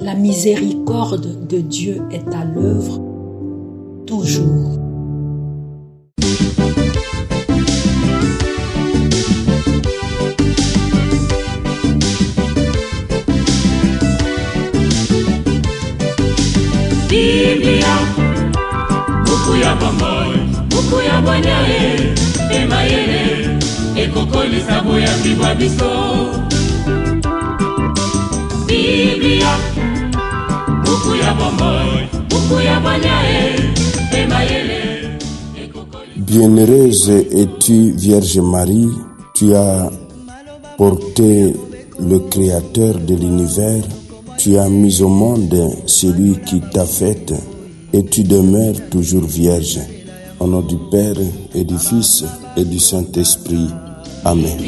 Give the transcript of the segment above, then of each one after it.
La miséricorde de Dieu est à l'œuvre toujours. Biblia, buku ya bomoi, buku ya banyae, emayele, ekokoli sabo ya bibwa biso. Biblia, buku ya bomoi, buku ya banyae, emayele, ekokoli. Bienheureuse es-tu, Vierge Marie, tu as porté le Créateur de l'univers. Tu as mis au monde celui qui t'a faite et tu demeures toujours vierge. Au nom du Père et du Fils et du Saint-Esprit. Amen.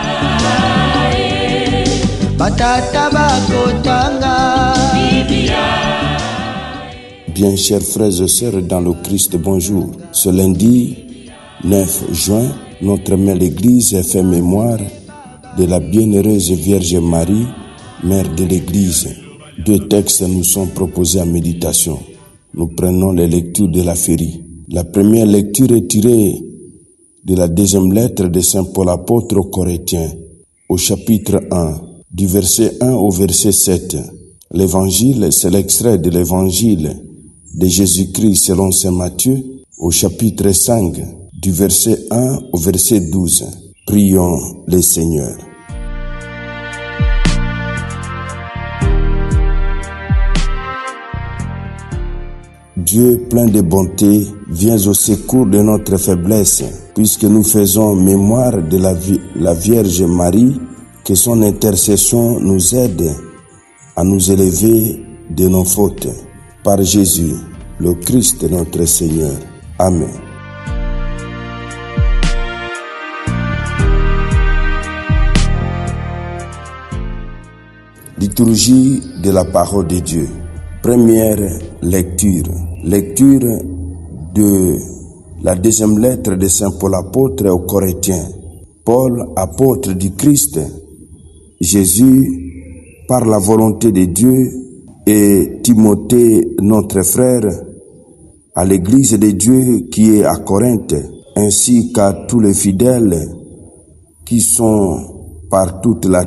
Bien, chers frères et sœurs dans le Christ, bonjour. Ce lundi 9 juin, notre mère l'Église fait mémoire de la bienheureuse Vierge Marie, Mère de l'Église. 2 textes nous sont proposés à méditation. Nous prenons les lectures de la Férie. La première lecture est tirée de la deuxième lettre de Saint Paul apôtre aux Corinthiens, au chapitre 1, du verset 1 au verset 7. L'évangile, c'est l'extrait de l'évangile de Jésus-Christ selon Saint Matthieu, au chapitre 5, du verset 1 au verset 12. Prions le Seigneur. Dieu, plein de bonté, viens au secours de notre faiblesse, puisque nous faisons mémoire de la Vierge Marie, que son intercession nous aide à nous élever de nos fautes. Par Jésus, le Christ notre Seigneur. Amen. Liturgie de la parole de Dieu. Première lecture. Lecture de la deuxième lettre de Saint Paul apôtre aux Corinthiens. Paul, apôtre du Christ, Jésus, par la volonté de Dieu, et Timothée, notre frère, à l'église de Dieu qui est à Corinthe, ainsi qu'à tous les fidèles qui sont par toute la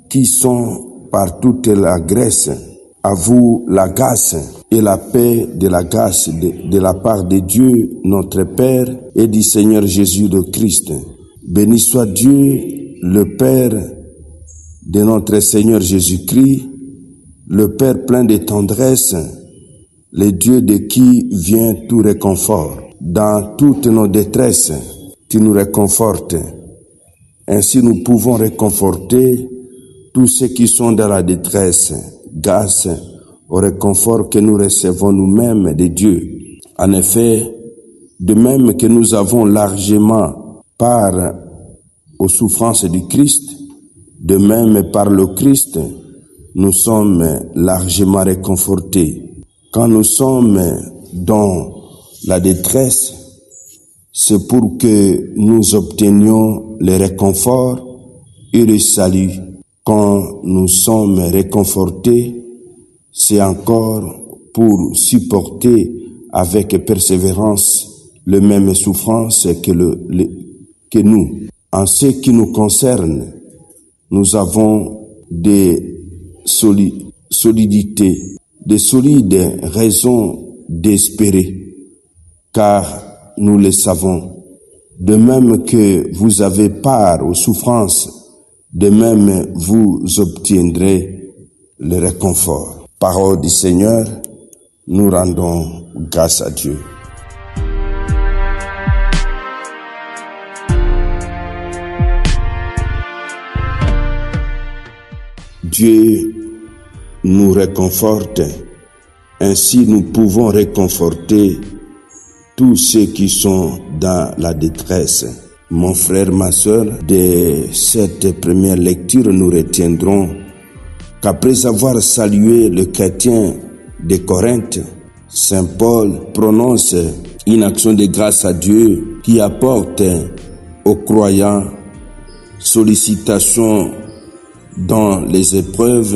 Grèce. À vous la grâce et la paix de la grâce de la part de Dieu, notre Père, et du Seigneur Jésus le Christ. Béni soit Dieu, le Père de notre Seigneur Jésus-Christ, le Père plein de tendresse, le Dieu de qui vient tout réconfort. Dans toutes nos détresses, tu nous réconfortes. Ainsi nous pouvons réconforter tous ceux qui sont dans la détresse, grâce au réconfort que nous recevons nous-mêmes de Dieu. En effet, de même que nous avons largement part aux souffrances du Christ, de même par le Christ, nous sommes largement réconfortés. Quand nous sommes dans la détresse, c'est pour que nous obtenions le réconfort et le salut. Quand nous sommes réconfortés, c'est encore pour supporter avec persévérance les mêmes souffrances que nous. En ce qui nous concerne, nous avons des solides raisons d'espérer, car nous le savons. De même que vous avez part aux souffrances, de même vous obtiendrez le réconfort. Parole du Seigneur, nous rendons grâce à Dieu. Dieu nous réconforte, ainsi nous pouvons réconforter tous ceux qui sont dans la détresse. Mon frère, ma sœur, de cette première lecture, nous retiendrons qu'après avoir salué le chrétien de Corinthe, Saint Paul prononce une action de grâce à Dieu qui apporte aux croyants sollicitation dans les épreuves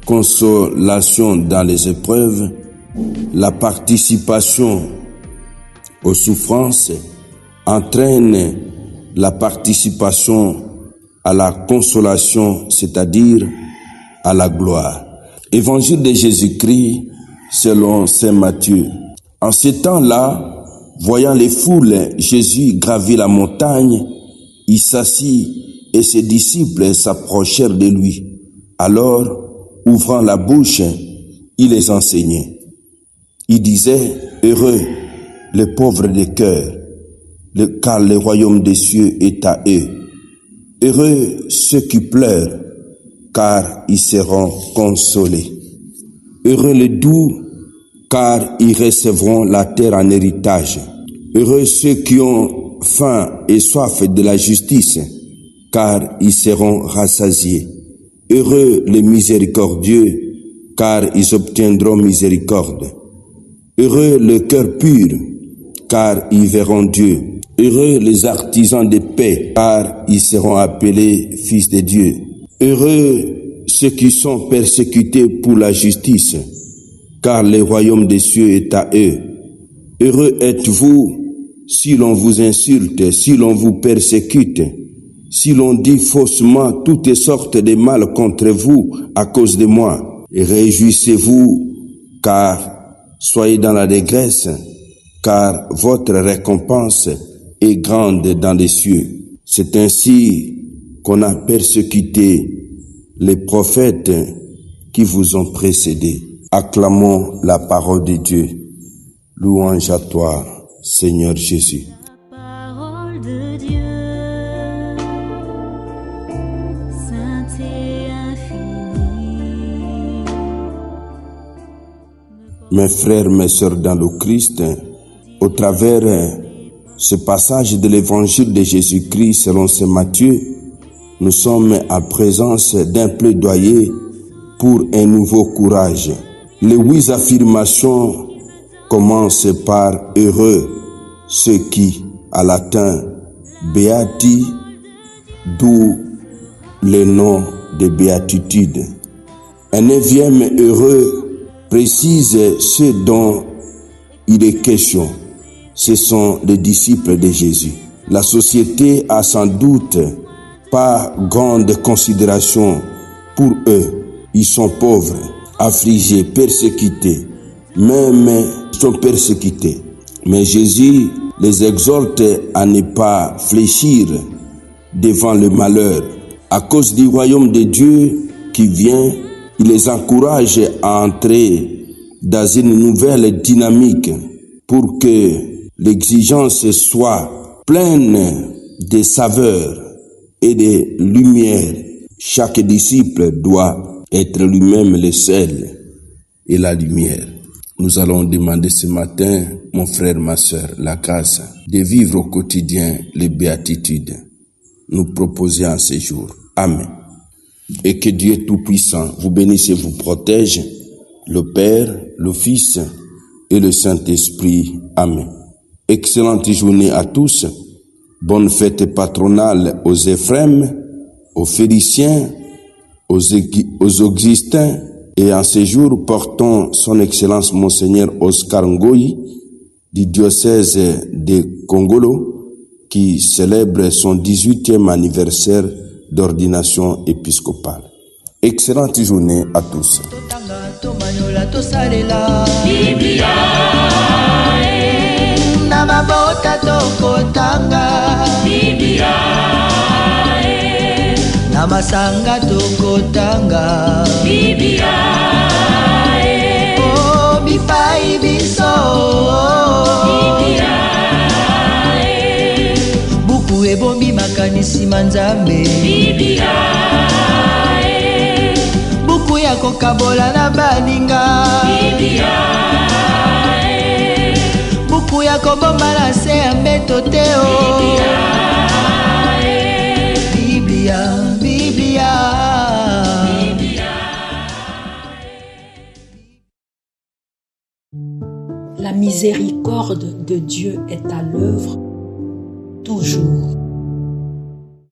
consolation dans les épreuves, la participation aux souffrances entraîne la participation à la consolation, c'est-à-dire à la gloire. Évangile de Jésus-Christ selon saint Matthieu. En ce temps-là, voyant les foules, Jésus gravit la montagne, il s'assit et ses disciples s'approchèrent de lui. Alors, ouvrant la bouche, il les enseignait. Il disait, heureux les pauvres de cœur, car le royaume des cieux est à eux. Heureux ceux qui pleurent, car ils seront consolés. Heureux les doux, car ils recevront la terre en héritage. Heureux ceux qui ont faim et soif de la justice, car ils seront rassasiés. Heureux les miséricordieux, car ils obtiendront miséricorde. Heureux le cœur pur, car ils verront Dieu. Heureux les artisans de paix, car ils seront appelés fils de Dieu. Heureux ceux qui sont persécutés pour la justice, car le royaume des cieux est à eux. Heureux êtes-vous si l'on vous insulte, si l'on vous persécute, si l'on dit faussement toutes sortes de mal contre vous à cause de moi. Et réjouissez-vous, car soyez dans la détresse, car votre récompense est grande dans les cieux. C'est ainsi qu'on a persécuté les prophètes qui vous ont précédés. Acclamons la parole de Dieu. Louange à toi, Seigneur Jésus. La parole de Dieu, sainte et infinie. Mes frères, mes sœurs dans le Christ, au travers ce passage de l'évangile de Jésus-Christ selon saint Matthieu, nous sommes en présence d'un plaidoyer pour un nouveau courage. Les 8 affirmations commencent par heureux ceux qui, à latin, beati, d'où le nom de béatitude. Un 9e heureux précise ceux dont il est question. Ce sont les disciples de Jésus. La société a sans doute pas grande considération pour eux. Ils sont pauvres, affligés, persécutés. Même ils sont persécutés. Mais Jésus les exhorte à ne pas fléchir devant le malheur. À cause du royaume de Dieu qui vient, il les encourage à entrer dans une nouvelle dynamique pour que l'exigence soit pleine de saveur et de lumière. Chaque disciple doit être lui-même le sel et la lumière. Nous allons demander ce matin, mon frère, ma sœur, la grâce de vivre au quotidien les béatitudes nous proposer en ces jours. Amen. Et que Dieu Tout-Puissant vous bénisse et vous protège, le Père, le Fils et le Saint-Esprit. Amen. Excellente journée à tous. Bonne fête patronale aux Éphrem, aux Féliciens, aux Augustins. Et en ces jours, portons son Excellence Monseigneur Oscar Ngoyi du diocèse de Kongolo qui célèbre son 18e anniversaire d'ordination épiscopale. Excellente journée à tous. Namasanga tokotanga Biblia oh bipai biso Biblia buku ebombi makanisi manzambe Biblia buku ya kokabola na baninga Biblia buku ya kobomba na se ya mbeto te o Biblia La miséricorde de Dieu est à l'œuvre toujours.